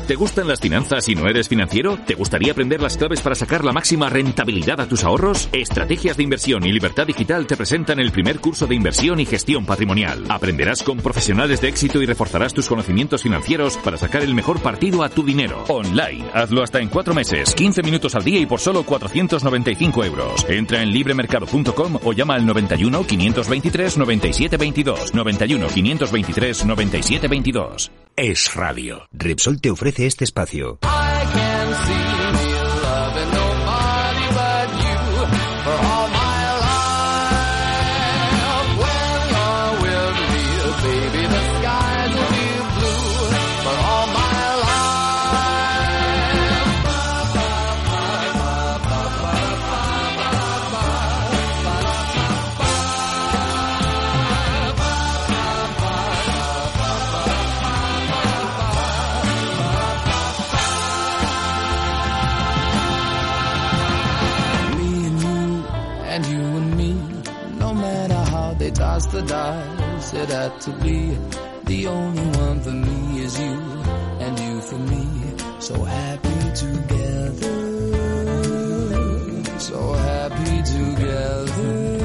¿Te gustan las finanzas y no eres financiero? ¿Te gustaría aprender las claves para sacar la máxima rentabilidad a tus ahorros? Estrategias de Inversión y Libertad Digital te presentan el primer curso de inversión y gestión patrimonial. Aprenderás con profesionales de éxito y reforzarás tus conocimientos financieros para sacar el mejor partido a tu dinero. Online. Hazlo hasta en 4 meses, 15 minutos al día y por solo 495 euros. Entra en libremercado.com o llama al 91 523 97 22. 91 523 97 22. Es Radio. Repsol te ofrece este espacio. Toss the dice, it had to be. The only one for me is you, and you for me. So happy together, so happy together.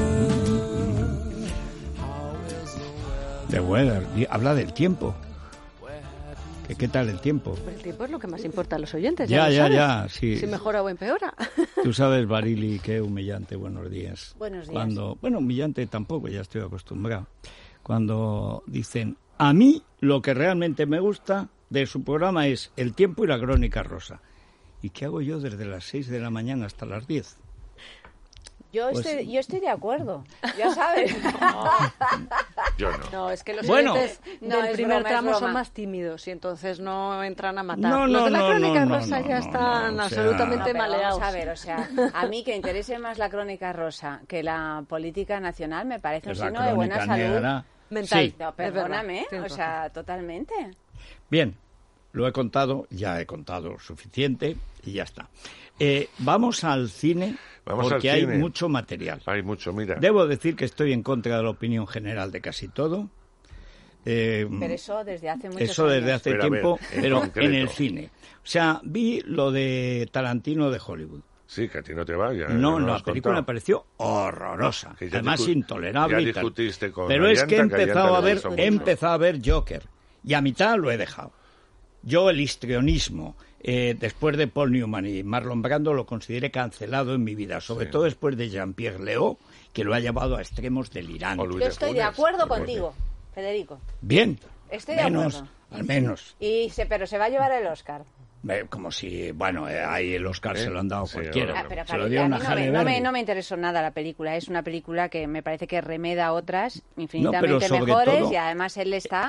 The weather, habla del tiempo. ¿Qué tal el tiempo? El tiempo es lo que más importa a los oyentes. Ya, sí. Si mejora o empeora. Tú sabes, Barili, qué humillante, buenos días. Buenos días. Bueno, humillante tampoco, ya estoy acostumbrado. Cuando dicen, a mí lo que realmente me gusta de su programa es El Tiempo y la Crónica Rosa. ¿Y qué hago yo desde las 6 de la mañana hasta las 10? Yo estoy de acuerdo, ya sabes. Yo no. No, es que los oyentes del primer tramo son más tímidos y entonces no entran a matar. Los de la Crónica Rosa ya están absolutamente maleados. Vamos a ver, o sea, a mí que interese más la Crónica Rosa que la política nacional me parece un signo de buena salud mental. Sí. No, perdóname, o sea, totalmente. Bien, ya he contado suficiente y ya está. Vamos al cine. Porque hay mucho material. Hay mucho, mira. Debo decir que estoy en contra de la opinión general de casi todo. Pero eso desde hace muchos años. Eso desde hace tiempo, pero en el cine. O sea, vi lo de Tarantino de Hollywood. Sí, que a ti no te va. Ya no, la película me pareció horrorosa. Además, intolerable. Ya discutiste con pero Arianta, es que he empezado a ver Joker. Y a mitad lo he dejado. Yo el histrionismo, después de Paul Newman y Marlon Brando, lo consideré cancelado en mi vida, sobre todo después de Jean-Pierre Léaud, que lo ha llevado a extremos delirantes. Yo estoy de acuerdo contigo, Federico. Bien, estoy de acuerdo. Al menos. Pero se va a llevar el Oscar. Como si, ahí el Oscar se lo han dado cualquiera. Pero se lo dieron a Halle Berry. No me interesó nada la película. Es una película que me parece que remeda a otras infinitamente mejores todo, y además él está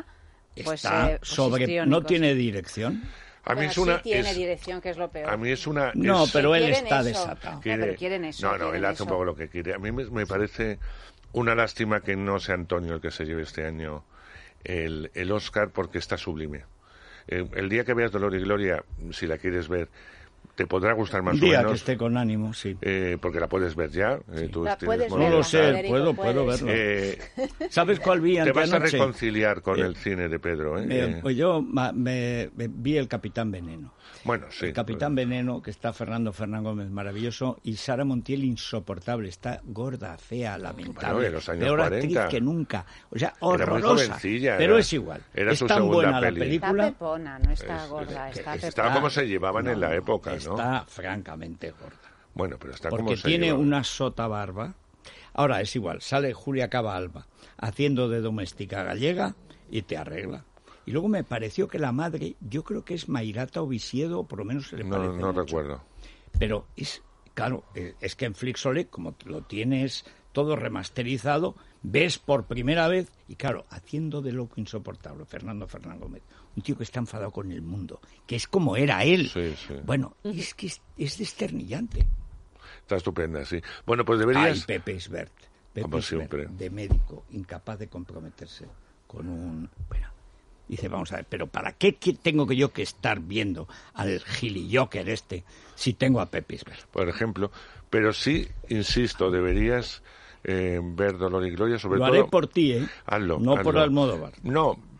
no tiene dirección. A mí sí tiene dirección, que es lo peor. A mí es una... No, pero él está desatado. Pero quieren eso. No, él hace un poco lo que quiere. A mí me parece una lástima que no sea Antonio el que se lleve este año el Oscar, porque está sublime. El día que veas Dolor y Gloria, si la quieres ver, te podrá gustar más o menos. Un día que esté con ánimo, sí. Porque la puedes ver ya. Sí. No lo sé, puedo verlo. ¿Sabes cuál vi anoche? Te vas a reconciliar con el cine de Pedro. Pues yo me vi El Capitán Veneno. Bueno, sí. El Capitán Veneno, que está Fernando Gómez maravilloso, y Sara Montiel insoportable. Está gorda, fea, lamentable. Los años peor 40. actriz que nunca. O sea, horrorosa. Era muy jovencilla, pero es igual. Era su tan segunda buena peli. La película. Está pepona, no está gorda. Está como se llevaban en la época, ¿no? Está francamente gorda. Bueno, pero está porque como se tiene llevaba. una sota barba. Ahora es igual, sale Julia Cava Alba haciendo de doméstica gallega y te arregla. Y luego me pareció que la madre, yo creo que es Mayrata Oviedo, por lo menos se le parece No mucho. recuerdo. Pero es que en Flixolé, como lo tienes todo remasterizado, ves por primera vez, y claro, haciendo de loco insoportable, Fernando Gómez, un tío que está enfadado con el mundo, que es como era él. Sí. Bueno, es que es desternillante. Está estupenda, sí. Bueno, pues deberías... Ay, Pepe Isbert. Como siempre. De médico, incapaz de comprometerse con un... Bueno, dice, vamos a ver, pero ¿para qué tengo yo que estar viendo al gilijoker si tengo a Pepe Isbert? Por ejemplo, pero sí, insisto, deberías ver Dolor y Gloria, sobre todo... Lo haré por ti, Hazlo. Por Almodóvar. No,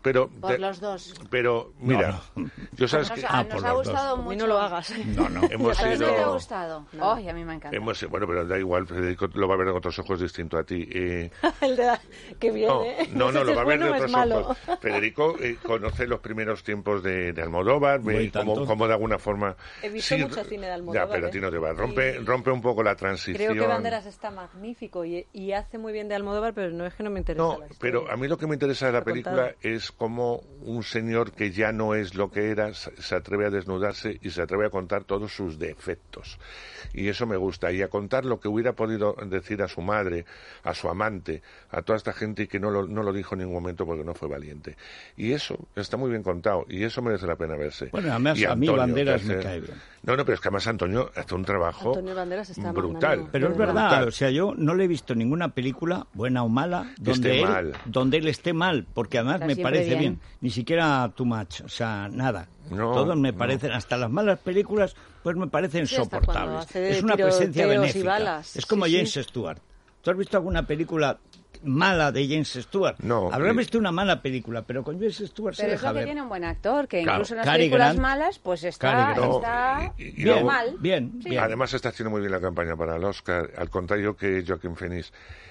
pero por los dos. Pero mira, yo sabes que nos ha gustado mucho. Y no lo hagas. No, hemos ¿A ti sido... te ha gustado? No. A mí me encanta. Bueno, pero da igual, Federico lo va a ver con otros ojos distinto a ti. El de que viene. No, lo va a ver de otros ojos. Federico conoce los primeros tiempos de Almodóvar, ve cómo de alguna forma... He visto mucho cine de Almodóvar. Ya, pero a ti no te va. Rompe un poco la transición. Creo que Banderas está magnífico y hace muy bien de Almodóvar, pero no es que no me interesa la historia. Pero a mí lo que me interesa de la película es cómo un señor que ya no es lo que era se atreve a desnudarse y se atreve a contar todos sus defectos. Y eso me gusta. Y a contar lo que hubiera podido decir a su madre, a su amante, a toda esta gente y que no lo dijo en ningún momento porque no fue valiente. Y eso está muy bien contado y eso merece la pena verse. Bueno, además a mí Banderas me cae bien. No, pero es que además Antonio hace un trabajo brutal. Pero es verdad, o sea, yo no le he visto ninguna película, buena o mala, donde él esté mal, porque además me parece bien. Ni siquiera too much, o sea, nada. Todos me parecen, hasta las malas películas, pues me parecen soportables. Es una presencia benéfica. Es como James Stewart. ¿Tú has visto alguna película mala de James Stewart? No. Habrás visto una mala película, pero con James Stewart se deja ver. Pero es que tiene un buen actor, que claro, incluso en las películas malas, pues está normal. Bien. Además está haciendo muy bien la campaña para el Oscar, al contrario que Joaquin Phoenix.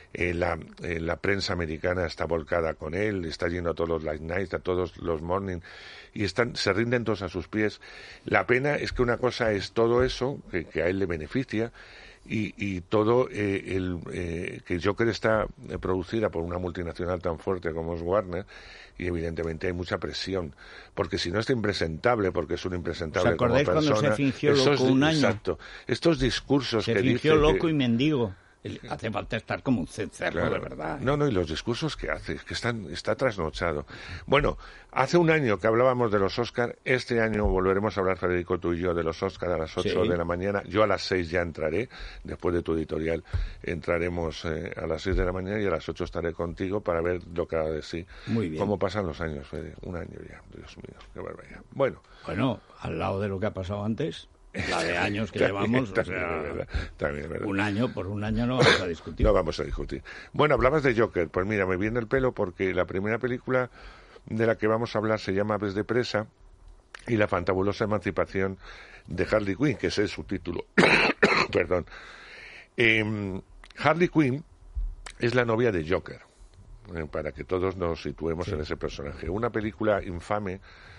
La prensa americana está volcada con él, está yendo a todos los late nights, a todos los morning, y se rinden todos a sus pies. La pena es que una cosa es todo eso, que a él le beneficia, y todo que Joker está producida por una multinacional tan fuerte como es Warner, y evidentemente hay mucha presión, porque si no está impresentable, porque es un impresentable como persona. ¿Os acordáis cuando se fingió loco un año? Exacto. Estos discursos que dice... Se fingió loco y mendigo. Hace falta estar como un cencerro, claro, de verdad. No, y los discursos que hace, que está trasnochado. Bueno, hace un año que hablábamos de los Oscar, este año volveremos a hablar, Federico, tú y yo, de los Oscar a las 8 de la mañana. Yo a las 6 ya entraré, después de tu editorial, entraremos a las 6 de la mañana y a las 8 estaré contigo para ver lo que ha de sí. Muy bien. ¿Cómo pasan los años, Fede? Un año ya, Dios mío, qué barbaridad. Bueno, al lado de lo que ha pasado antes... La de años que llevamos, también, ¿verdad? Un año no vamos a discutir. No vamos a discutir. Bueno, hablabas de Joker. Pues mira, me viene el pelo porque la primera película de la que vamos a hablar se llama Aves de presa y la fantabulosa emancipación de Harley Quinn, que ese es su título. Perdón. Harley Quinn es la novia de Joker, para que todos nos situemos en ese personaje. Una película infame,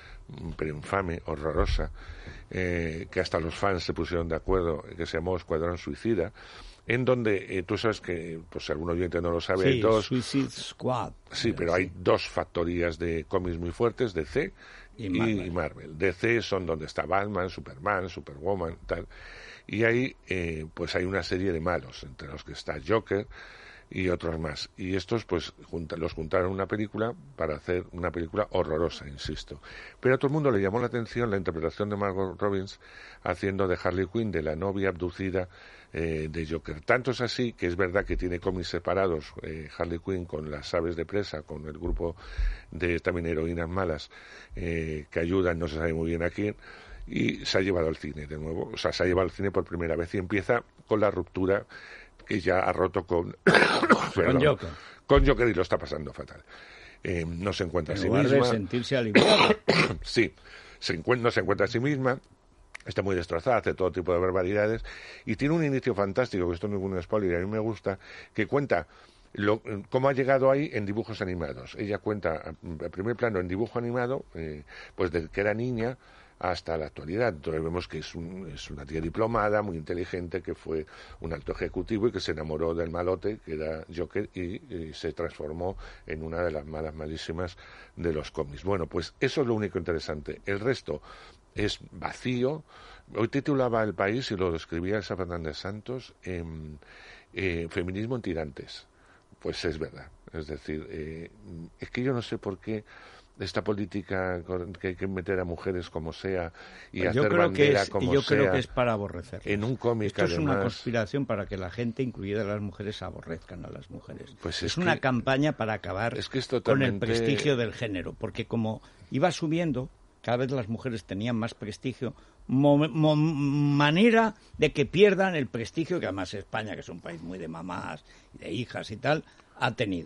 horrorosa, que hasta los fans se pusieron de acuerdo, que se llamó Escuadrón Suicida, en donde tú sabes que, pues si algún oyente no lo sabe, hay dos... Suicide Squad. Sí, pero hay dos factorías de cómics muy fuertes, DC y Marvel. DC son donde está Batman, Superman, Superwoman, tal, y ahí pues hay una serie de malos, entre los que está Joker y otros más. Y estos pues los juntaron en una película para hacer una película horrorosa, insisto. Pero a todo el mundo le llamó la atención la interpretación de Margot Robbins haciendo de Harley Quinn, de la novia abducida de Joker. Tanto es así que es verdad que tiene cómics separados Harley Quinn con las aves de presa, con el grupo de también heroínas malas que ayudan, no se sabe muy bien a quién, y se ha llevado al cine de nuevo. O sea, se ha llevado al cine por primera vez y empieza con la ruptura que ya ha roto con Joker. Con Joker y lo está pasando fatal. No se encuentra a sí misma. En lugar de sentirse aliviada. Sí, no se encuentra a sí misma, está muy destrozada, hace todo tipo de barbaridades y tiene un inicio fantástico, que esto no es un spoiler, y a mí me gusta, que cuenta cómo ha llegado ahí en dibujos animados. Ella cuenta, a primer plano, en dibujo animado, pues desde que era niña hasta la actualidad. Entonces vemos que es una tía diplomada, muy inteligente, que fue un alto ejecutivo y que se enamoró del malote, que era Joker, y se transformó en una de las malas malísimas de los cómics. Bueno, pues eso es lo único interesante. El resto es vacío. Hoy titulaba El País, y lo describía Elsa Fernández Santos, feminismo en tirantes. Pues es verdad. Es decir, es que yo no sé por qué esta política que hay que meter a mujeres como sea y pues hacer bandera como sea. Yo creo que es para aborrecer. En un cómic, esto es una conspiración para que la gente, incluida las mujeres, aborrezcan a las mujeres. Pues es una campaña para acabar con el prestigio del género, porque como iba subiendo, cada vez las mujeres tenían más prestigio, manera de que pierdan el prestigio que además España, que es un país muy de mamás y de hijas y tal, ha tenido.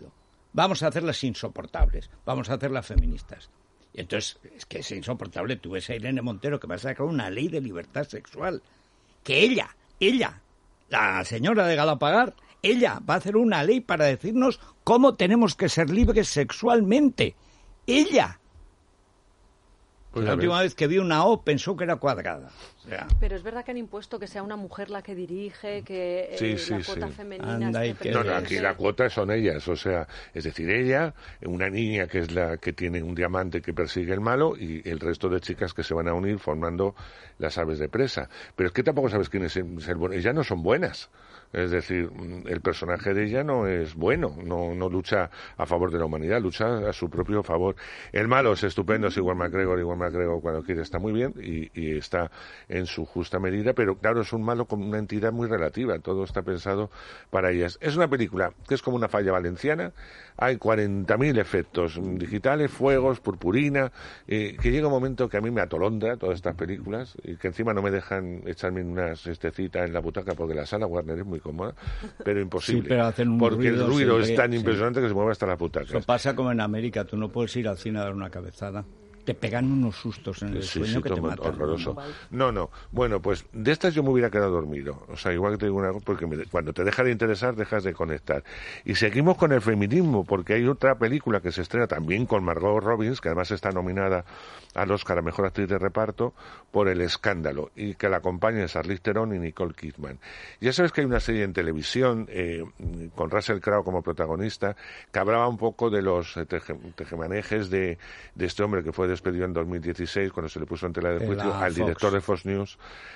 vamos a hacerlas insoportables, vamos a hacerlas feministas. Y entonces, es que es insoportable. Tú ves a Irene Montero que va a sacar una ley de libertad sexual. Que ella, la señora de Galapagar, ella va a hacer una ley para decirnos cómo tenemos que ser libres sexualmente. Ella. Pues la última vez que vi una O pensó que era cuadrada. O sea, pero es verdad que han impuesto que sea una mujer la que dirige, que la cuota femenina... No, aquí la cuota son ellas, o sea, es decir, ella, una niña que es la que tiene un diamante que persigue el malo y el resto de chicas que se van a unir formando las aves de presa. Pero es que tampoco sabes quién es el bueno. Ellas no son buenas. Es decir, el personaje de ella no es bueno, no lucha a favor de la humanidad, lucha a su propio favor. El malo es estupendo, es Ewan McGregor cuando quiere está muy bien y está en su justa medida, pero claro, es un malo con una entidad muy relativa, todo está pensado para ellas. Es una película que es como una falla valenciana, hay 40.000 efectos digitales, fuegos, purpurina, que llega un momento que a mí me atolondra todas estas películas y que encima no me dejan echarme una siestecita en la butaca porque la sala Warner es muy cómoda, pero imposible. Sí, pero hacen porque el ruido es tan impresionante que se mueve hasta las butacas. Eso pasa como en América, tú no puedes ir al cine a dar una cabezada. Te pegan unos sustos en el sueño que te matan. Horroroso. No. Bueno, pues de estas yo me hubiera quedado dormido. O sea, igual que te digo una cosa, porque cuando te deja de interesar, dejas de conectar. Y seguimos con el feminismo, porque hay otra película que se estrena también con Margot Robbie, que además está nominada al Oscar a Mejor Actriz de Reparto, por El Escándalo, y que la acompañan Charlize Theron y Nicole Kidman. Ya sabes que hay una serie en televisión, con Russell Crowe como protagonista, que hablaba un poco de los tejemanejes de este hombre que fue despedido en 2016 cuando se le puso en tela de juicio al director de Fox News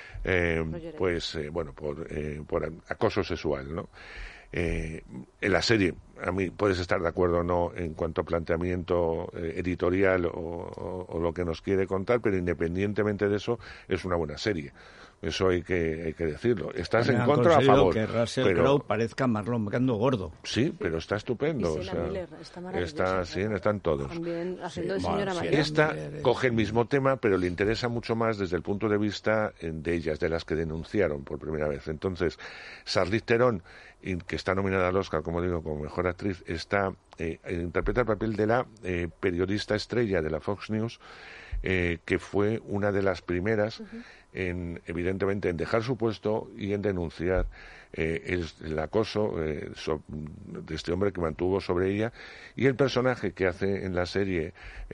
por acoso sexual, ¿no? En la serie, a mí puedes estar de acuerdo o no en cuanto a planteamiento editorial o lo que nos quiere contar, pero independientemente de eso, es una buena serie. Eso hay que decirlo. ¿Estás en contra o a favor? Que Russell Crowe parezca Marlon Brando gordo. Sí, pero está estupendo. Y Miller, está están todos. También haciendo de señora mayor. Esta coge el mismo tema, pero le interesa mucho más desde el punto de vista de ellas, de las que denunciaron por primera vez. Entonces, Charlize Theron, que está nominada al Oscar, como digo, como mejor actriz, interpreta el papel de la periodista estrella de la Fox News, que fue una de las primeras evidentemente en dejar su puesto y en denunciar el acoso de este hombre que mantuvo sobre ella, y el personaje que hace en la serie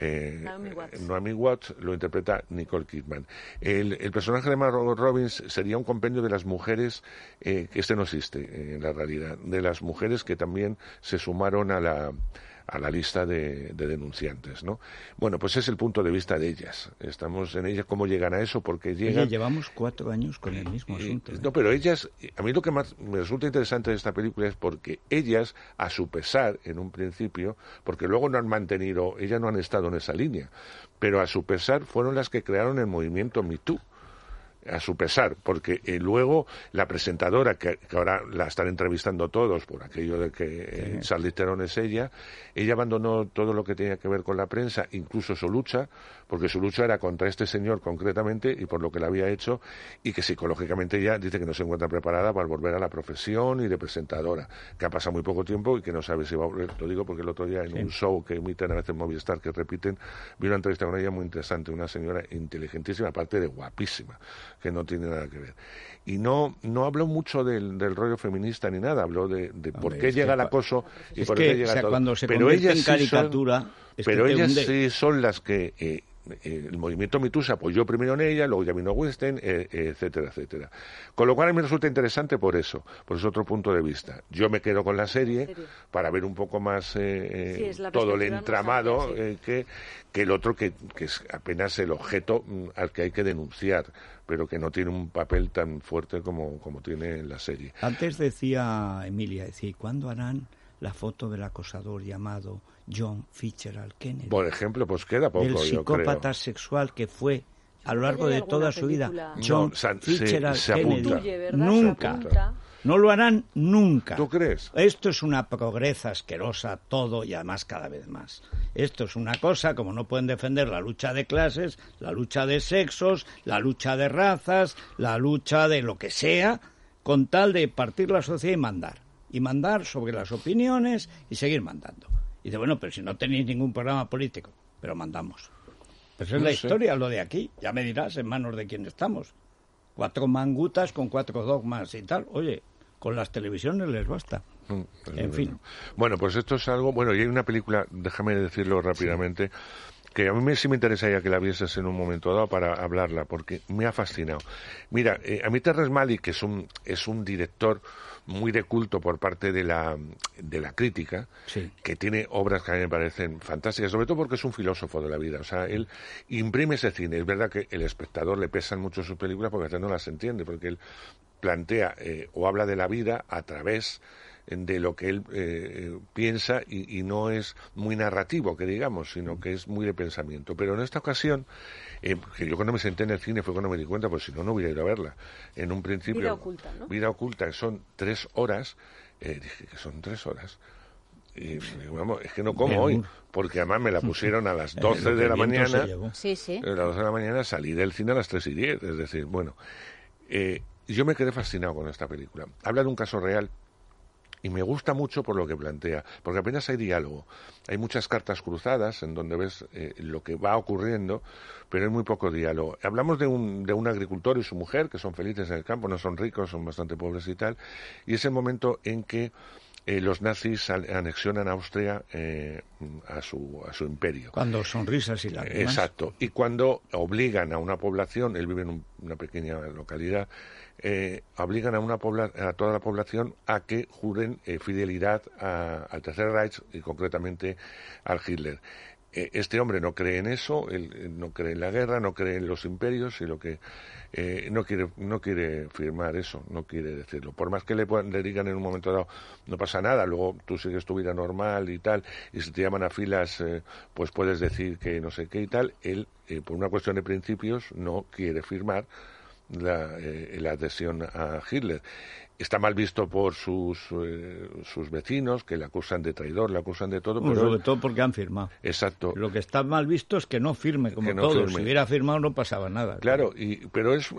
Naomi Watts lo interpreta Nicole Kidman. El personaje de Margot Robbie sería un compendio de las mujeres, que no existe en la realidad, de las mujeres que también se sumaron a la lista de denunciantes, ¿no? Bueno, pues es el punto de vista de ellas. Estamos en ellas, cómo llegan a eso, porque llegan... Llevamos 4 años con el mismo asunto. No, pero ellas, a mí lo que más me resulta interesante de esta película es porque ellas, a su pesar, en un principio, porque luego no han mantenido, ellas no han estado en esa línea, pero a su pesar fueron las que crearon el movimiento Me Too. A su pesar, porque luego la presentadora, que ahora la están entrevistando todos por aquello de que Charlize Theron es ella abandonó todo lo que tenía que ver con la prensa, incluso su lucha, porque su lucha era contra este señor concretamente y por lo que le había hecho, y que psicológicamente ella dice que no se encuentra preparada para volver a la profesión y de presentadora, que ha pasado muy poco tiempo y que no sabe si va a volver. Lo digo porque el otro día en un show que emiten a veces en Movistar, que repiten, vi una entrevista con ella muy interesante, una señora inteligentísima, aparte de guapísima, que no tiene nada que ver. Y no habló mucho del rollo feminista ni nada, habló de por qué llega el acoso y por qué llega todo. Cuando se convierte en caricatura... Pero ellas sí son las que... el movimiento Me Too se apoyó primero en ella, luego ya vino Weinstein, etcétera, etcétera. Con lo cual a mí me resulta interesante por eso, por ese otro punto de vista. Yo me quedo con la serie para ver un poco más todo el entramado que el otro, que es apenas el objeto al que hay que denunciar, pero que no tiene un papel tan fuerte como tiene en la serie. Antes decía Emilia, ¿y cuándo harán la foto del acosador llamado John Fitzgerald Kennedy? Por ejemplo, pues queda poco, el psicópata sexual que fue a lo largo de toda su vida John Fitzgerald Kennedy. Nunca. No lo harán nunca. ¿Tú crees? Esto es una progresa asquerosa, todo, y además cada vez más. Esto es una cosa, como no pueden defender la lucha de clases, la lucha de sexos, la lucha de razas, la lucha de lo que sea, con tal de partir la sociedad y mandar sobre las opiniones y seguir mandando. Y dice, bueno, pero si no tenéis ningún programa político, pero mandamos. Pero esa es la historia, lo de aquí. Ya me dirás en manos de quién estamos. 4 mangutas con 4 dogmas y tal. Oye, con las televisiones les basta. En fin. Bueno, pues esto es algo... Bueno, y hay una película, déjame decirlo rápidamente, que a mí sí me interesaría que la vieses en un momento dado para hablarla, porque me ha fascinado. Mira, a mí Terrence Malick, que es un director muy de culto por parte de la crítica, que tiene obras que a mí me parecen fantásticas, sobre todo porque es un filósofo de la vida. O sea, él imprime ese cine. Es verdad que el espectador le pesan mucho sus películas porque a veces no las entiende, porque él plantea o habla de la vida a través de lo que él piensa y no es muy narrativo, que digamos, sino que es muy de pensamiento. Pero en esta ocasión, que yo cuando me senté en el cine fue cuando me di cuenta, pues si no, no hubiera ido a verla. En un principio... Vida oculta, ¿no? Vida oculta, que son 3 horas. Dije que son 3 horas. Y vamos, es que no como hoy, porque además me la pusieron a las 12 de la mañana. Sí, sí. A las 12 de la mañana salí del cine a las 3:10. Es decir, bueno, yo me quedé fascinado con esta película. Habla de un caso real. Y me gusta mucho por lo que plantea, porque apenas hay diálogo. Hay muchas cartas cruzadas en donde ves lo que va ocurriendo, pero hay muy poco diálogo. Hablamos de un agricultor y su mujer, que son felices en el campo, no son ricos, son bastante pobres y tal, y es el momento en que los nazis anexionan a Austria a su imperio. Cuando sonrisas y lágrimas. Exacto. Y cuando obligan a una población, él vive en una pequeña localidad, obligan a toda la población a que juren fidelidad al Tercer Reich y concretamente al Hitler. Este hombre no cree en eso, él no cree en la guerra, no cree en los imperios y lo que no quiere firmar eso, no quiere decirlo. Por más que le digan en un momento dado, no pasa nada, luego tú sigues tu vida normal y tal, y si te llaman a filas, pues puedes decir que no sé qué y tal, él, por una cuestión de principios, no quiere firmar la adhesión a Hitler. Está mal visto por sus vecinos, que le acusan de traidor, le acusan de todo. Pero sobre todo porque han firmado. Exacto. Lo que está mal visto es que no firme, como todo. Si hubiera firmado no pasaba nada. Claro, pero es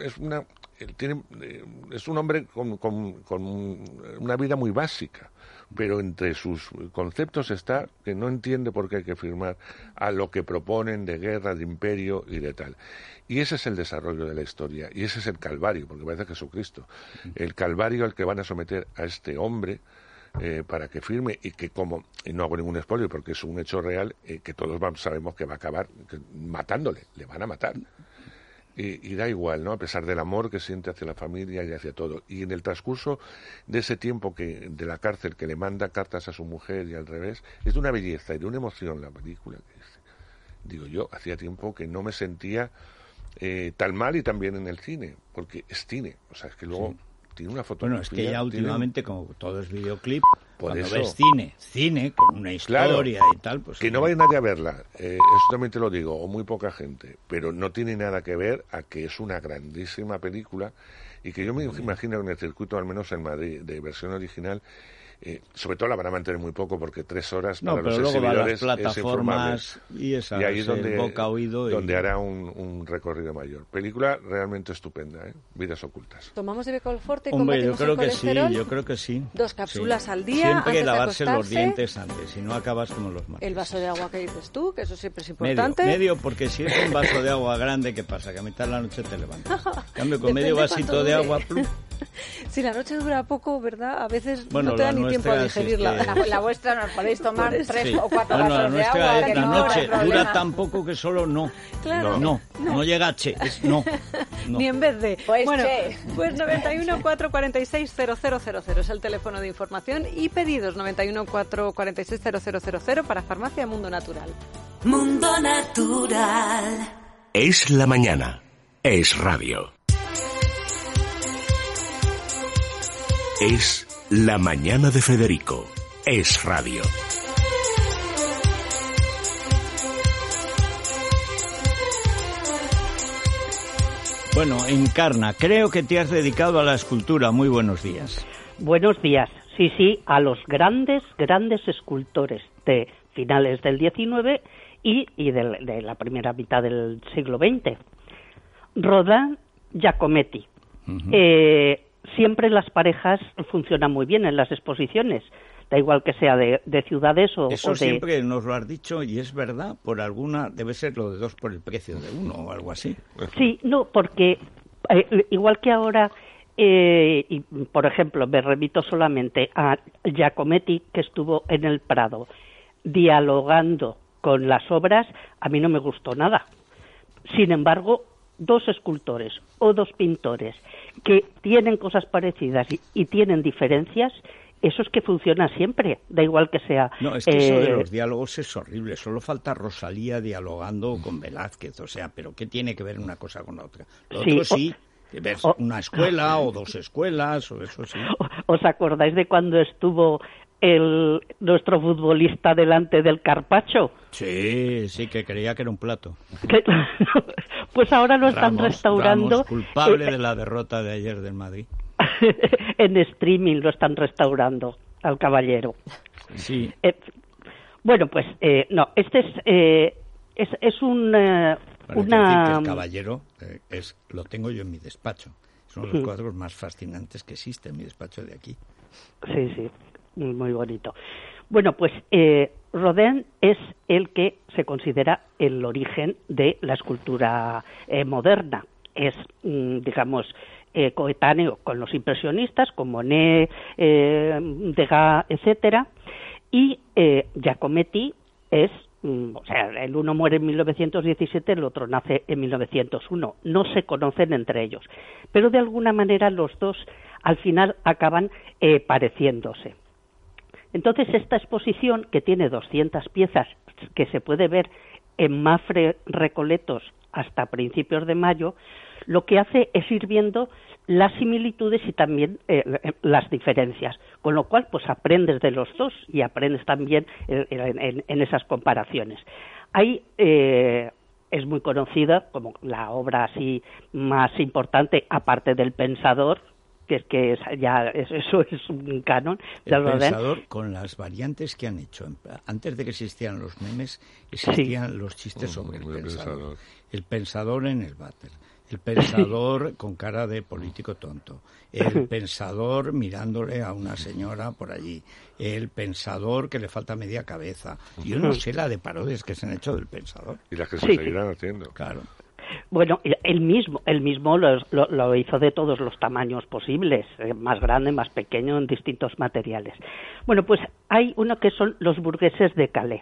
un hombre con una vida muy básica, pero entre sus conceptos está que no entiende por qué hay que firmar a lo que proponen de guerra, de imperio y de tal. Y ese es el desarrollo de la historia, y ese es el calvario, porque parece Jesucristo. El calvario al que van a someter a este hombre para que firme, y que y no hago ningún spoiler porque es un hecho real, que todos sabemos que va a acabar matándole, le van a matar. Y da igual, ¿no? A pesar del amor que siente hacia la familia y hacia todo. Y en el transcurso de ese tiempo de la cárcel, que le manda cartas a su mujer y al revés, es de una belleza y de una emoción la película. Digo, yo hacía tiempo que no me sentía tan mal y tan bien en el cine, porque es cine. O sea, es que luego tiene una fotografía. Bueno, es que ya últimamente, como todo es videoclip, cuando eso, ves cine, con una historia y tal, pues... Que no vaya nadie a verla, eso también te lo digo, o muy poca gente, pero no tiene nada que ver a que es una grandísima película, y que yo me imagino en el circuito, al menos en Madrid, de versión original, sobre todo la van a mantener muy poco, porque 3 horas para los exhibidores las plataformas y ahí es donde, boca oído donde hará un recorrido mayor. Película realmente estupenda, Vidas ocultas. ¿Tomamos Ibecol Forte y Hombre, combatimos el colesterol? yo creo que sí. 2 cápsulas al día. Siempre hay que lavarse los dientes antes, si no acabas como los martes. El vaso de agua que dices tú, que eso siempre es importante. Medio, porque si es un vaso de agua grande, ¿qué pasa? Que a mitad de la noche te levantas. En cambio, con medio vasito de agua... Si la noche dura poco, ¿verdad? A veces bueno, no te da ni tiempo a digerirla. La vuestra nos podéis tomar 3 o 4 vasos de agua. La noche dura tan poco que solo no. Claro. No llega a che. No. Ni en vez de. Pues bueno, che. Pues 91 446 0000 es el teléfono de información y pedidos 91 446 0000 para Farmacia Mundo Natural. Mundo Natural. Es la mañana. Es radio. Es la mañana de Federico. Es radio. Bueno, Encarna, creo que te has dedicado a la escultura. Muy buenos días. Buenos días. Sí, a los grandes escultores de finales del XIX y de la primera mitad del siglo XX. Rodin, Giacometti. Uh-huh. Siempre las parejas funcionan muy bien en las exposiciones. da igual que sea de ciudades o Eso de... siempre nos lo has dicho y es verdad, por alguna, debe ser lo de 2 por el precio de 1 o algo así. Sí, no, porque igual que ahora, y por ejemplo, me remito solamente a Giacometti, que estuvo en el Prado dialogando con las obras, a mí no me gustó nada. Sin embargo, 2 escultores o 2 pintores que tienen cosas parecidas y tienen diferencias, eso es que funciona siempre, da igual que sea... No, es que eso de los diálogos es horrible, solo falta Rosalía dialogando con Velázquez, o sea, pero ¿qué tiene que ver una cosa con la otra? Lo otro sí, ver una escuela o 2 escuelas, o eso sí. ¿Os acordáis de cuando estuvo nuestro futbolista delante del Carpaccio? Sí, que creía que era un plato. Pues ahora lo están restaurando. Ramos, culpable de la derrota de ayer del Madrid. En streaming lo están restaurando al caballero. Sí. Bueno, pues no, este es una... Decir que el caballero lo tengo yo en mi despacho. Es uno de los cuadros más fascinantes que existe en mi despacho de aquí. Sí, muy bonito. Bueno, pues Rodin es el que se considera el origen de la escultura moderna. Es, digamos, coetáneo con los impresionistas, como Monet, Degas, etcétera, y Giacometti es, o sea, el uno muere en 1917, el otro nace en 1901. No se conocen entre ellos, pero de alguna manera los dos al final acaban pareciéndose. Entonces, esta exposición, que tiene 200 piezas, que se puede ver en Mafre Recoletos hasta principios de mayo, lo que hace es ir viendo las similitudes y también las diferencias, con lo cual pues aprendes de los dos y aprendes también en esas comparaciones. Ahí es muy conocida como la obra así más importante, aparte del Pensador, que eso es un canon. El Pensador, con las variantes que han hecho. Antes de que existieran los memes, existían los chistes sobre el Pensador. El Pensador en el váter. El Pensador con cara de político tonto. El Pensador mirándole a una señora por allí. El Pensador que le falta media cabeza. Yo no sé la de parodias que se han hecho del Pensador. Y las que se seguirán haciendo. Claro. Bueno, él mismo lo hizo de todos los tamaños posibles, más grande, más pequeño, en distintos materiales. Bueno, pues hay uno que son los burgueses de Calais,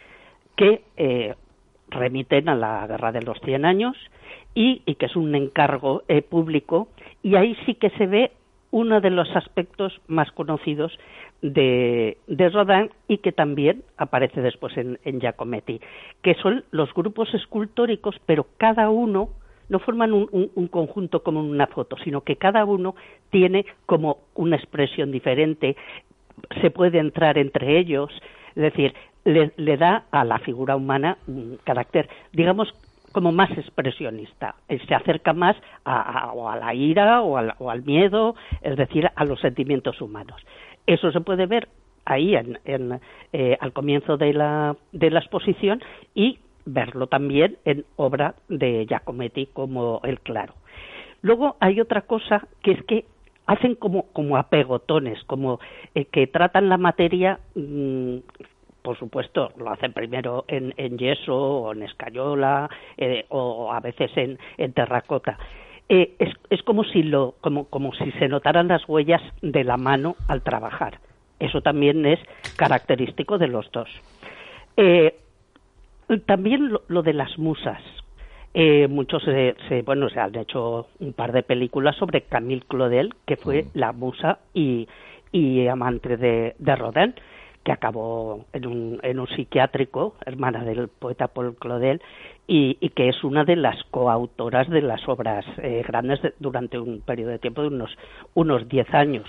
que remiten a la Guerra de los 100 años y que es un encargo público, y ahí sí que se ve uno de los aspectos más conocidos de Rodin y que también aparece después en Giacometti, que son los grupos escultóricos, pero cada uno no forman un conjunto como en una foto, sino que cada uno tiene como una expresión diferente, se puede entrar entre ellos, es decir, le da a la figura humana un carácter, digamos, como más expresionista, se acerca más a la ira o al miedo, es decir, a los sentimientos humanos. Eso se puede ver ahí al comienzo de la exposición y verlo también en obra de Giacometti como El Claro. Luego hay otra cosa, que es que hacen como apegotones, como que tratan la materia. Por supuesto, lo hacen primero en yeso o en escayola o a veces en terracota. Es como si se notaran las huellas de la mano al trabajar. Eso también es característico de los dos. También lo de las musas. Muchos se han hecho un par de películas sobre Camille Claudel, que fue la musa y amante de Rodin, que acabó en un psiquiátrico, hermana del poeta Paul Claudel, y que es una de las coautoras de las obras grandes durante un periodo de tiempo de unos 10 años.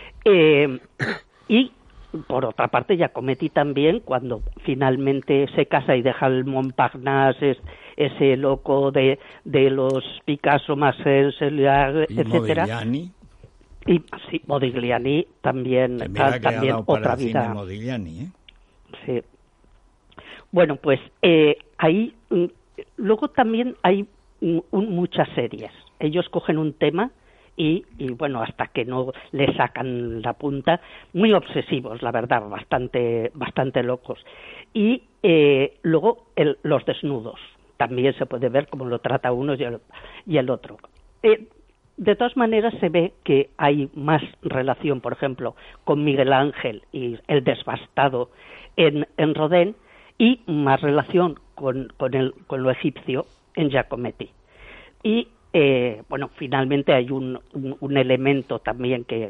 Y, por otra parte, Giacometti también, cuando finalmente se casa y deja el Montparnasse, ese loco de los Picasso, Marcel, etcétera. Y sí, Modigliani también otra vida. Modigliani, ¿eh? Sí. Bueno, pues ahí luego también hay muchas series. Ellos cogen un tema y bueno, hasta que no le sacan la punta, muy obsesivos, la verdad, bastante locos. Y luego los desnudos, también se puede ver cómo lo trata uno y el otro. De todas maneras se ve que hay más relación, por ejemplo, con Miguel Ángel y el Desbastado en Rodin, y más relación con lo egipcio en Giacometti. Y bueno, finalmente hay un elemento también que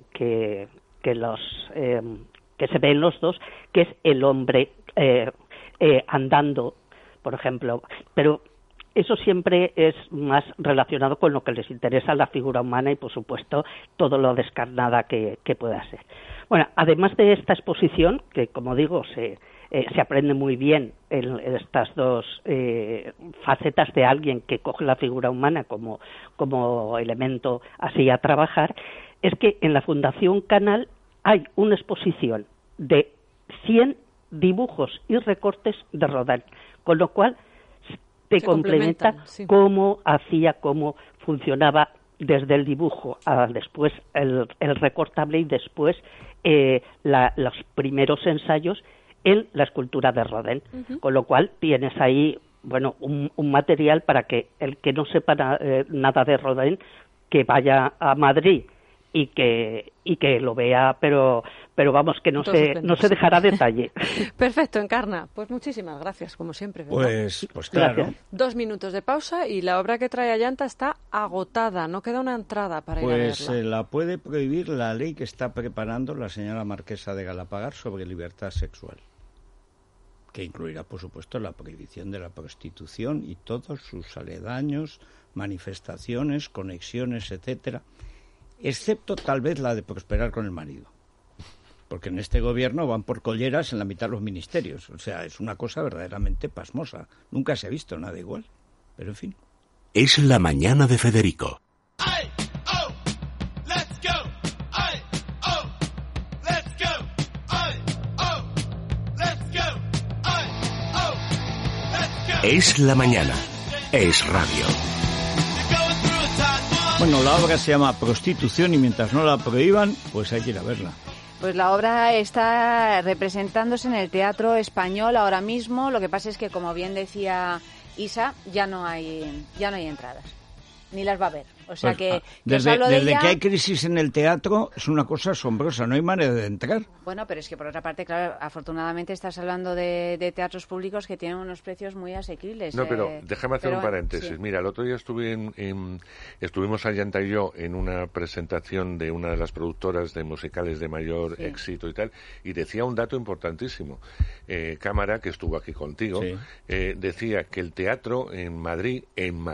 se ve en los dos, que es el hombre andando, por ejemplo, pero eso siempre es más relacionado con lo que les interesa, la figura humana y, por supuesto, todo lo descarnada que pueda ser. Bueno, además de esta exposición, que como digo, se aprende muy bien en estas dos facetas de alguien que coge la figura humana como elemento así a trabajar, es que en la Fundación Canal hay una exposición de 100 dibujos y recortes de Rodin, con lo cual se complementa sí. Cómo funcionaba desde el dibujo a después el recortable y después los primeros ensayos en la escultura de Rodin, con lo cual tienes ahí bueno un material para que el que no sepa nada de Rodin que vaya a Madrid y que lo vea, pero vamos, que no se dejará detalle. Perfecto, Encarna. Pues muchísimas gracias, como siempre, ¿verdad? Pues claro. Gracias. 2 minutos de pausa y la obra que trae Ayanta está agotada. No queda una entrada para ir a verla. Pues la puede prohibir la ley que está preparando la señora Marquesa de Galapagar sobre libertad sexual, que incluirá, por supuesto, la prohibición de la prostitución y todos sus aledaños, manifestaciones, conexiones, etcétera, excepto tal vez la de prosperar con el marido, porque en este gobierno van por colleras en la mitad de los ministerios. O sea, es una cosa verdaderamente pasmosa. Nunca se ha visto nada igual, pero en fin. Es la mañana de Federico. Es la mañana. Es radio. Bueno, la obra se llama Prostitución y mientras no la prohíban, pues hay que ir a verla. Pues la obra está representándose en el Teatro Español ahora mismo. Lo que pasa es que, como bien decía Isa, ya no hay entradas. Ni las va a haber. O sea que desde que hay crisis en el teatro es una cosa asombrosa, no hay manera de entrar. Bueno, pero es que por otra parte, claro, afortunadamente estás hablando de teatros públicos que tienen unos precios muy asequibles. No, pero déjame hacer un paréntesis. Sí. Mira, el otro día estuvimos Ayanta y yo en una presentación de una de las productoras de musicales de mayor éxito y tal, y decía un dato importantísimo. Cámara, que estuvo aquí contigo, decía que el teatro en Madrid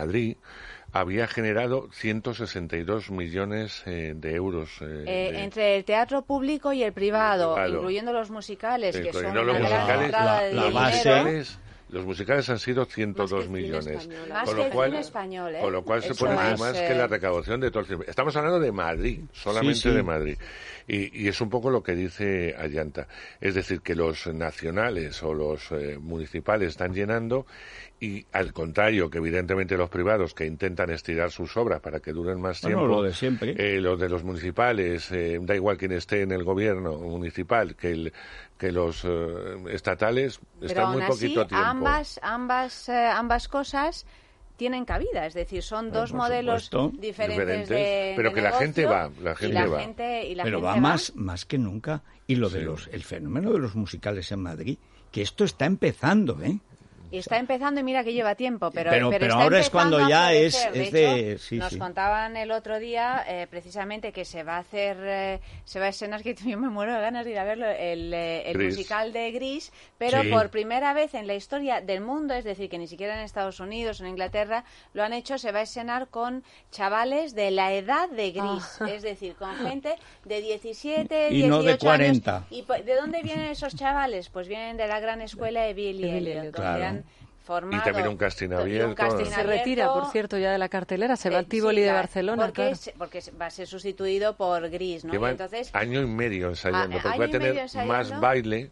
había generado 162 millones de euros. Entre el teatro público y el privado, incluyendo los musicales, que son una gran entrada de dinero. Los musicales han sido 102 millones. Con lo cual se pone más que la recaudación de todo el tiempo. Estamos hablando de Madrid, solamente de Madrid. Y es un poco lo que dice Ayanta. Es decir, que los nacionales o los municipales están llenando y, al contrario, que evidentemente los privados que intentan estirar sus obras para que duren más tiempo. Lo de siempre. Los de los municipales, da igual quién esté en el gobierno municipal, que los estatales están muy poquito tiempo. Ambas cosas tienen cabida, es decir, son dos modelos diferentes pero que negocio, la gente va, pero va más que nunca. Y lo de el fenómeno de los musicales en Madrid, que esto está empezando, Está empezando y mira que lleva tiempo, pero ahora es cuando ya es de... Nos contaban el otro día precisamente que se va a estrenar, que yo me muero de ganas de ir a verlo, el musical de Gris, pero por primera vez en la historia del mundo, es decir, que ni siquiera en Estados Unidos o en Inglaterra lo han hecho, se va a estrenar con chavales de la edad de Gris, es decir, con gente de 17, y 18 no de 40. años. ¿Y de dónde vienen esos chavales? Pues vienen de la gran escuela de Billy Elliot, donde han formado, y también un casting abierto. Se retira, por cierto, ya de la cartelera, se va al Tivoli de Barcelona. Porque va a ser sustituido por Gris, ¿no? Lleva entonces, año y medio ensayando, porque va a tener más baile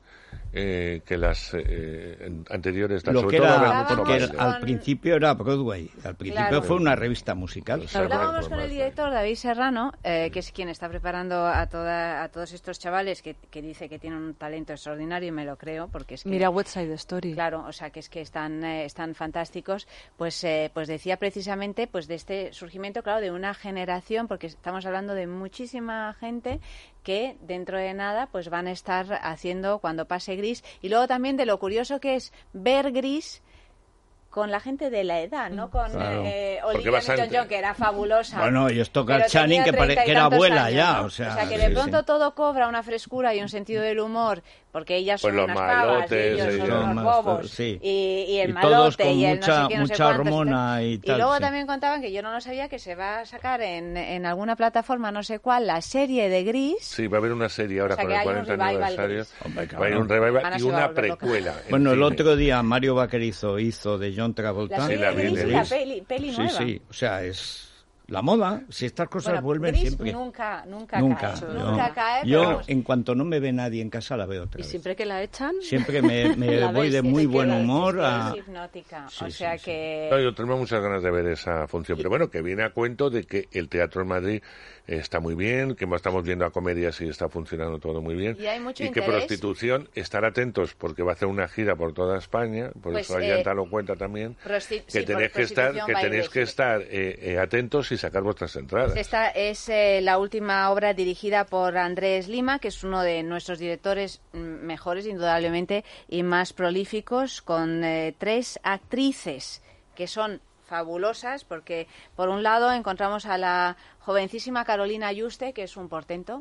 que las anteriores. Lo que era, porque al principio era Broadway, al principio fue una revista musical. Hablábamos con el director David Serrano, que es quien está preparando a todos estos chavales, que dice que tienen un talento extraordinario, y me lo creo, porque es que... Mira West Side Story. Claro, o sea, que es que están fantásticos. Pues decía precisamente pues de este surgimiento, claro, de una generación, porque estamos hablando de muchísima gente que dentro de nada pues van a estar haciendo cuando pase Gris, y luego también de lo curioso que es ver Gris con la gente de la edad, ¿no? Con Olivia Newton-John, que era fabulosa. Bueno, y Stockard Channing, que era abuela años, ya, ¿no? o sea que de pronto todo cobra una frescura y un sentido del humor, porque ellas son unas pavas, y ellos son unos bobos, sí. y el y malote, con y el mucha, no sé qué, no sé mucha cuántos, hormona y tal. Y luego también contaban, que yo no lo sabía, que se va a sacar en alguna plataforma, no sé cuál, la serie de Gris. Sí, va a haber una serie ahora con el 40 aniversario. Hombre, va a haber un revival y una precuela. Bueno, el otro día Mario Baker hizo de John Travolta. La peli nueva. Sí, o sea, es la moda. Si estas cosas vuelven Gris siempre. Nunca cae. Yo, en cuanto no me ve nadie en casa, la veo otra vez. Y siempre que la echan... Siempre me voy de muy buen humor a... Es hipnótica, o sea que... No, yo tengo muchas ganas de ver esa función, pero bueno, que viene a cuento de que el teatro en Madrid está muy bien, que estamos viendo a comedias y está funcionando todo muy bien. Y hay mucho que interés. Prostitución, estar atentos, porque va a hacer una gira por toda España, por pues, eso Ayanta lo cuenta también, que tenéis que estar atentos y sacar vuestras entradas. Esta es la última obra dirigida por Andrés Lima, que es uno de nuestros directores mejores, indudablemente, y más prolíficos, con 3 actrices que son fabulosas, porque por un lado encontramos a la jovencísima Carolina Yuste, que es un portento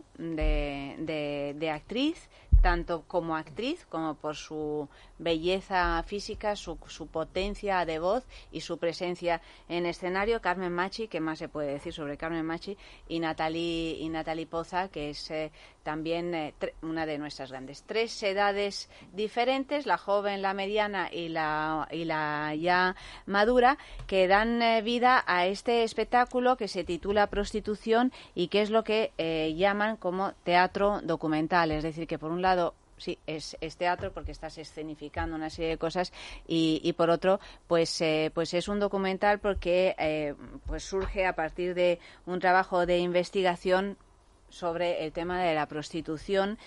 de actriz, tanto como actriz como por su belleza física, su potencia de voz y su presencia en escenario. Carmen Machi, ¿qué más se puede decir sobre Carmen Machi? Y Natalie Poza, que es también una de nuestras grandes. 3 edades diferentes, la joven, la mediana y la ya madura, que dan vida a este espectáculo que se titula Prostitución, y que es lo que llaman como teatro documental, es decir, que por un lado sí, es teatro porque estás escenificando una serie de cosas, y por otro pues es un documental porque pues surge a partir de un trabajo de investigación sobre el tema de la prostitución,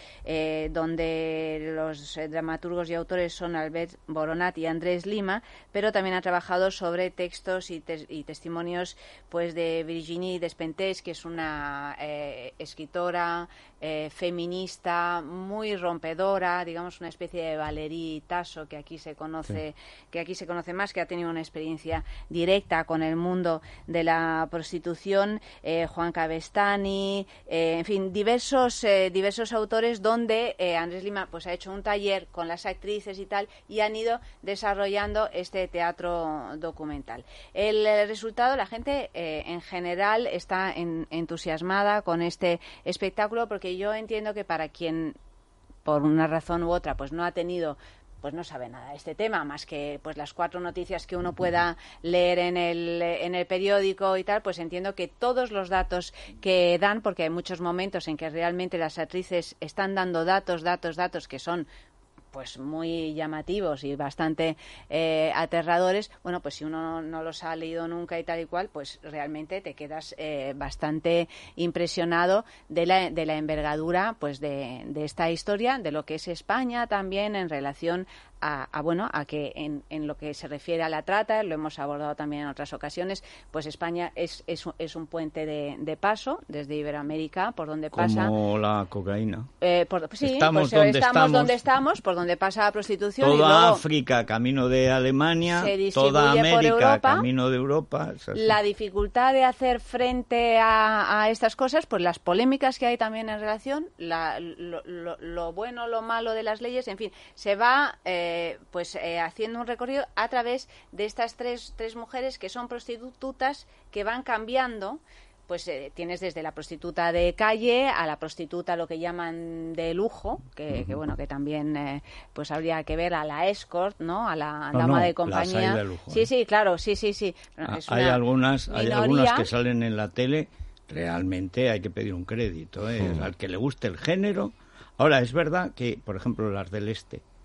donde los dramaturgos y autores son Albert Boronat y Andrés Lima, pero también ha trabajado sobre textos y testimonios pues de Virginie Despentes, que es una escritora feminista muy rompedora, digamos una especie de Valérie Tasso, que aquí se conoce más, que ha tenido una experiencia directa con el mundo de la prostitución, Juan Cabestany, en fin, diversos autores, donde Andrés Lima pues ha hecho un taller con las actrices y tal, y han ido desarrollando este teatro documental. El resultado, la gente en general está entusiasmada con este espectáculo, porque yo entiendo que para quien por una razón u otra pues no ha tenido, pues no sabe nada de este tema, más que pues las 4 noticias que uno pueda leer en el periódico y tal, pues entiendo que todos los datos que dan, porque hay muchos momentos en que realmente las actrices están dando datos que son pues muy llamativos y bastante aterradores. Bueno, pues si uno no los ha leído nunca y tal y cual, pues realmente te quedas bastante impresionado de la envergadura pues de esta historia, de lo que es España también en relación a que en lo que se refiere a la trata, lo hemos abordado también en otras ocasiones, pues España es un puente de paso desde Iberoamérica, por donde pasa... Como la cocaína. Estamos donde estamos, por donde pasa la prostitución. Toda y luego África, camino de Alemania, se toda América, por Europa, camino de Europa. La dificultad de hacer frente a estas cosas, pues las polémicas que hay también en relación, lo bueno, lo malo de las leyes, en fin, se va... haciendo un recorrido a través de estas tres mujeres que son prostitutas, que van cambiando. Pues tienes desde la prostituta de calle a la prostituta, lo que llaman de lujo, que bueno, que también pues habría que ver, a la escort, ¿no? A la dama de compañía. Las hay de lujo, sí, claro, sí. Bueno, hay algunas que salen en la tele, realmente hay que pedir un crédito, al que le guste el género. Ahora, es verdad que, por ejemplo, las del Este,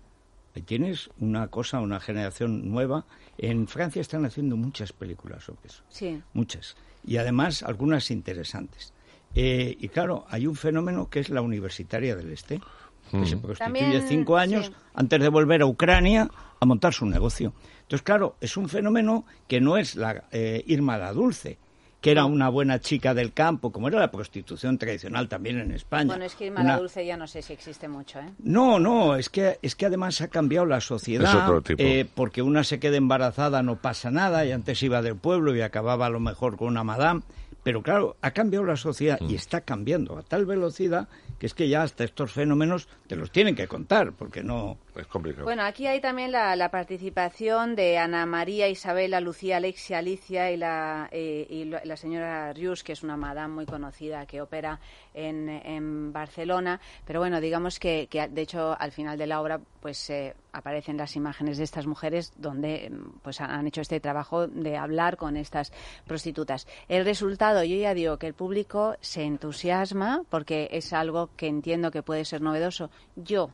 tienes una generación nueva. En Francia están haciendo muchas películas sobre eso. Sí. Muchas. Y además algunas interesantes. Y claro, hay un fenómeno que es la universitaria del Este, que se prostituye también, 5 años antes de volver a Ucrania a montar su negocio. Entonces, claro, es un fenómeno que no es la Irma la Dulce, que era una buena chica del campo, como era la prostitución tradicional también en España. Bueno, es que Irma la Dulce ya no sé si existe mucho, ¿eh? No, es que además ha cambiado la sociedad, es otro tipo. Porque una se queda embarazada, no pasa nada, y antes iba del pueblo y acababa a lo mejor con una madame. Pero claro, ha cambiado la sociedad y está cambiando a tal velocidad que es que ya hasta estos fenómenos te los tienen que contar, porque no... Es complicado. Bueno, aquí hay también la participación de Ana María, Isabela, Lucía, Alexia, Alicia y la señora Rius, que es una madame muy conocida que opera en Barcelona. Pero bueno, digamos que de hecho al final de la obra pues aparecen las imágenes de estas mujeres donde pues han hecho este trabajo de hablar con estas prostitutas. El resultado, yo ya digo que el público se entusiasma porque es algo que entiendo que puede ser novedoso. Yo,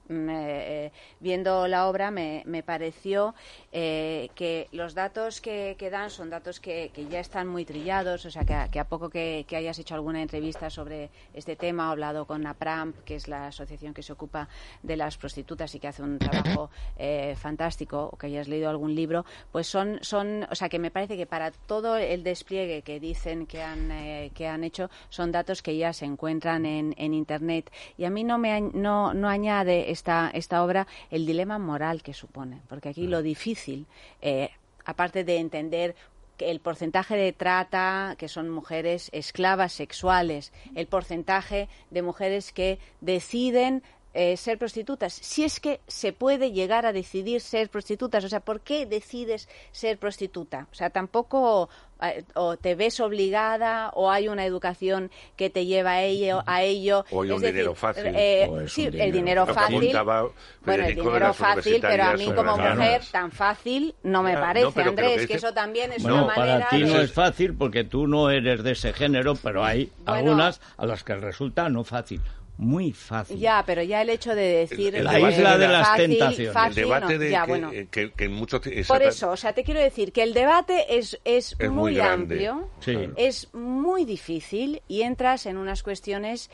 viendo la obra, me pareció que los datos que dan son datos que ya están muy trillados, o sea, que a poco que hayas hecho alguna entrevista sobre este tema, o hablado con APRAMP, que es la asociación que se ocupa de las prostitutas y que hace un trabajo fantástico, o que hayas leído algún libro, pues son, o sea, que me parece que para todo el despliegue que dicen que han hecho, son datos que ya se encuentran en Internet. Y a mí no añade esta obra el dilema moral que supone, porque aquí lo difícil, aparte de entender que el porcentaje de trata, que son mujeres esclavas sexuales, el porcentaje de mujeres que deciden ser prostitutas, si es que se puede llegar a decidir ser prostitutas, o sea, ¿por qué decides ser prostituta? O sea, tampoco o te ves obligada o hay una educación que te lleva a ello. O hay un dinero fácil. Sí, el dinero fácil. Bueno, el dinero fácil, pero a mí como mujer tan fácil no me parece, Andrés, que eso también es una manera... No, para ti no es fácil porque tú no eres de ese género, pero hay algunas a las que resulta no fácil. Muy fácil. Ya, pero ya el hecho de decir... La isla de las tentaciones. Fácil, el debate de que muchos... Por eso, o sea, te quiero decir que el debate es muy amplio, es muy difícil y entras en unas cuestiones...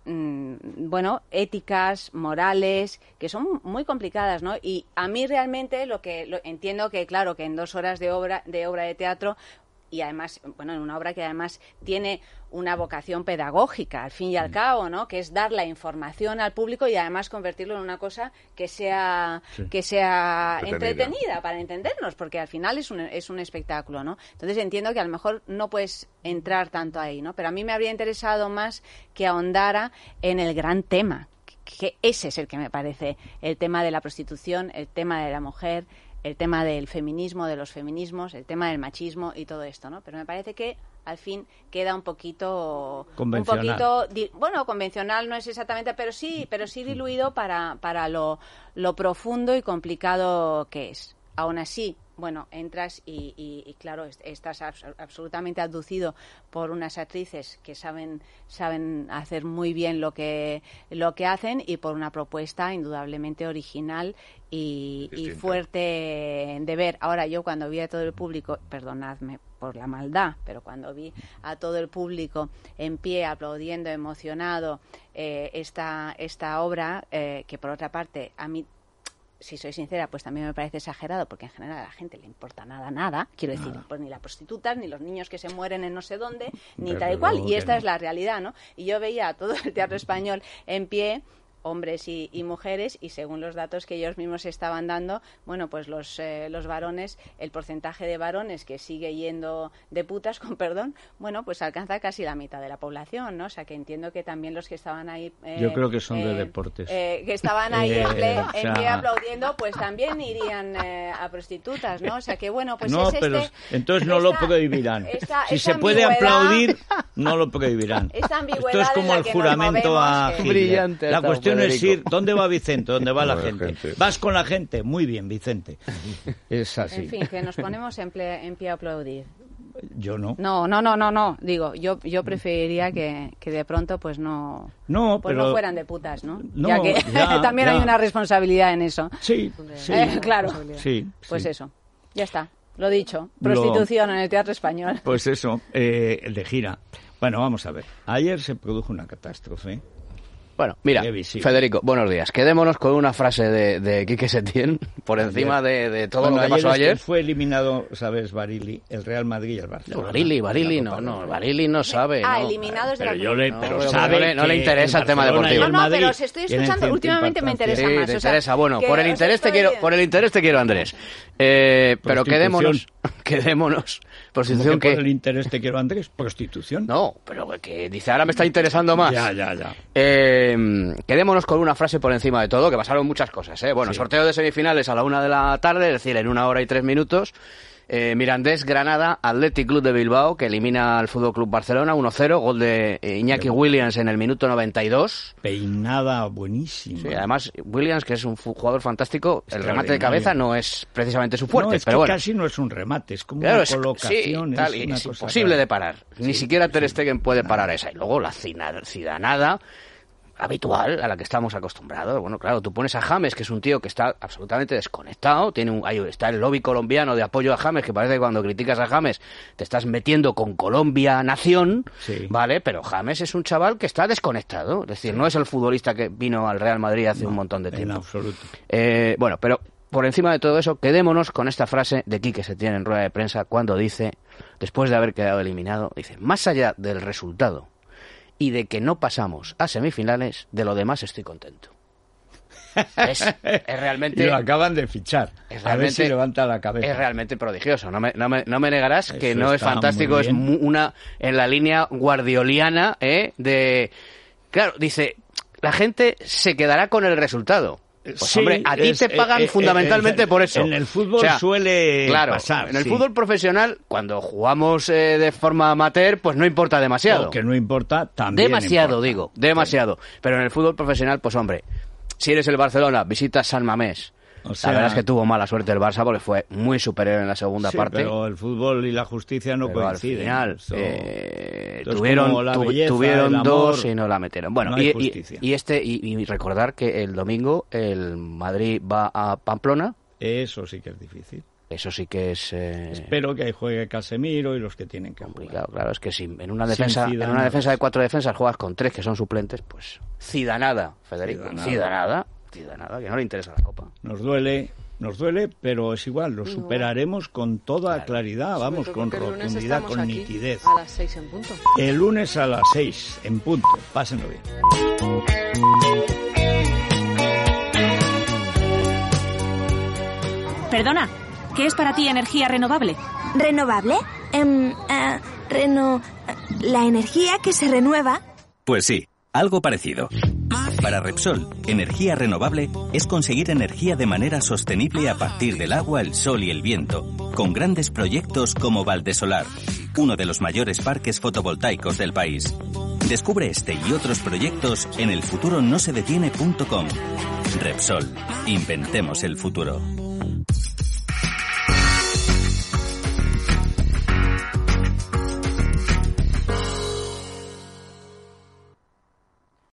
éticas, morales, que son muy complicadas, ¿no? Y a mí realmente entiendo que, claro, que en 2 horas de obra de teatro, y además, bueno, en una obra que además tiene una vocación pedagógica, al fin y al cabo, ¿no? Que es dar la información al público y además convertirlo en una cosa que sea entretenida para entendernos, porque al final es un espectáculo, ¿no? Entonces entiendo que a lo mejor no puedes entrar tanto ahí, ¿no? Pero a mí me habría interesado más que ahondara en el gran tema, que ese es el que me parece, el tema de la prostitución, el tema de la mujer, el tema del feminismo, de los feminismos, el tema del machismo y todo esto, ¿no? Pero me parece que al fin queda un poquito convencional. Convencional no es exactamente, pero sí diluido para lo profundo y complicado que es. Aún así, bueno, entras y claro, estás absolutamente abducido por unas actrices que saben hacer muy bien lo que hacen y por una propuesta indudablemente original y fuerte de ver. Ahora, yo cuando vi a todo el público, perdonadme por la maldad, pero cuando vi a todo el público en pie, aplaudiendo, emocionado esta obra, que por otra parte a mí, si soy sincera, pues también me parece exagerado, porque en general a la gente le importa nada, quiero decir, pues ni las prostitutas, ni los niños que se mueren en no sé dónde, ni tal y cual, y esta es la realidad, ¿no? Y yo veía a todo el teatro español en pie, hombres y mujeres, y según los datos que ellos mismos estaban dando, bueno, pues los varones, el porcentaje de varones que sigue yendo de putas, con perdón, bueno, pues alcanza casi la mitad de la población, ¿no? O sea, que entiendo que también los que estaban ahí... yo creo que son de deportes. Que estaban ahí en pie aplaudiendo, pues también irían a prostitutas, ¿no? O sea, que bueno, pues no, pero entonces no lo prohibirán. Si se puede aplaudir, no lo prohibirán. Esta ambigüedad esto es como el juramento a Hitler. Brillante. La cuestión es ir, ¿dónde va Vicente? ¿Dónde va la gente? ¿Vas con la gente? Muy bien, Vicente. Es así. En fin, que nos ponemos en pie a aplaudir. Yo no. No. Digo, yo preferiría que de pronto pues no fueran de putas, ¿no? Ya que también hay una responsabilidad en eso. Sí. Claro. Sí. Pues eso. Ya está. Lo dicho. Prostitución en el Teatro Español. Pues eso. El de gira. Bueno, vamos a ver. Ayer se produjo una catástrofe. Bueno, mira, Federico, buenos días. Quedémonos con una frase de Quique Setién por encima de todo lo que pasó ayer. Fue eliminado, ¿sabes, Barili, el Real Madrid y el Barcelona? Barili no sabe. Eliminados de la no le interesa el tema deportivo. No, pero os estoy escuchando, últimamente me interesa más. Te interesa, bueno, por el interés te quiero, Andrés. Pero quedémonos. Prostitución que por el interés te quiero, Andrés. Prostitución. No, pero que dice, ahora me está interesando más. Ya. Quedémonos con una frase por encima de todo, que pasaron muchas cosas, ¿eh? Bueno, sorteo de semifinales a la 1:00 p.m, es decir, en 1 hora y 3 minutos. Mirandés Granada, Athletic Club de Bilbao, que elimina al Fútbol Club Barcelona 1-0, gol de Iñaki Williams en el minuto 92. Peinada buenísima. Sí, además Williams, que es un jugador fantástico, el remate de cabeza no es precisamente su fuerte, pero bueno. Casi no es un remate, es como una colocación. Es imposible de parar. Ni siquiera Ter Stegen puede parar esa. Y luego la cidanada habitual a la que estamos acostumbrados. Bueno, claro, tú pones a James, que es un tío que está absolutamente desconectado, ahí está el lobby colombiano de apoyo a James, que parece que cuando criticas a James te estás metiendo con Colombia nación, ¿vale? Pero James es un chaval que está desconectado, es decir, no es el futbolista que vino al Real Madrid hace un montón de tiempo. En absoluto. Bueno, pero por encima de todo eso, quedémonos con esta frase de Quique Setién en rueda de prensa cuando dice, después de haber quedado eliminado, dice, más allá del resultado y de que no pasamos a semifinales, de lo demás estoy contento. Es realmente... Y lo acaban de fichar. A ver si levanta la cabeza. Es realmente prodigioso. No me negarás que no es fantástico. Es una en la línea guardioliana, de... Claro, dice, la gente se quedará con el resultado. Pues hombre, a ti te pagan fundamentalmente por eso. En el fútbol suele pasar. En el fútbol profesional, cuando jugamos de forma amateur, pues no importa demasiado. Lo que no importa también demasiado, importa. Demasiado. Pero en el fútbol profesional, pues hombre, si eres el Barcelona, visitas San Mamés. La verdad es que tuvo mala suerte el Barça porque fue muy superior en la segunda parte. Pero el fútbol y la justicia no coinciden. Al final, tuvieron dos y no la metieron. Bueno, no y recordar que el domingo el Madrid va a Pamplona. Eso sí que es difícil. Eso sí que es... Espero que ahí juegue Casemiro y los que tienen que jugar. Claro, es que si en una defensa de 4 defensas juegas con 3 que son suplentes, pues cidanada, Federico. Cidanada, que no le interesa la Copa. Nos duele, pero es igual, lo superaremos con toda claridad, vamos, con rotundidad, con nitidez. A las 6 en punto. El lunes a las 6 en punto. Pásenlo bien. Perdona, ¿qué es para ti energía renovable? ¿Renovable? ¿La energía que se renueva? Pues sí, algo parecido. Para Repsol, energía renovable es conseguir energía de manera sostenible a partir del agua, el sol y el viento, con grandes proyectos como Valdesolar, uno de los mayores parques fotovoltaicos del país. Descubre este y otros proyectos en elfuturonosedetiene.com. Repsol, inventemos el futuro.